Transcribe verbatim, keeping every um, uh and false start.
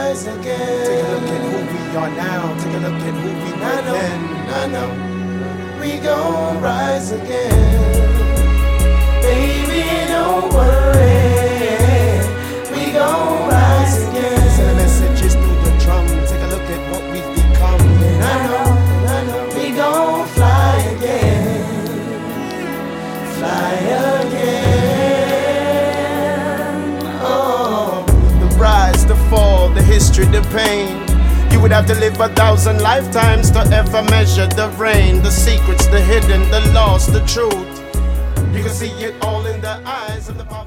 rise again. Take a look at who we are now. Take a look at who we were I know, then. I know, we gon' rise again. Baby, don't worry, we gon' rise again. Send a messages through the drum. Take a look at what we've become. And I know, I know, we gon' fly again. Fly again. Oh, The rise, the fall, the history, the pain. You would have to live a thousand lifetimes to ever measure the rain. The secrets, the hidden, the lost, the truth. You can see it all in the eyes of the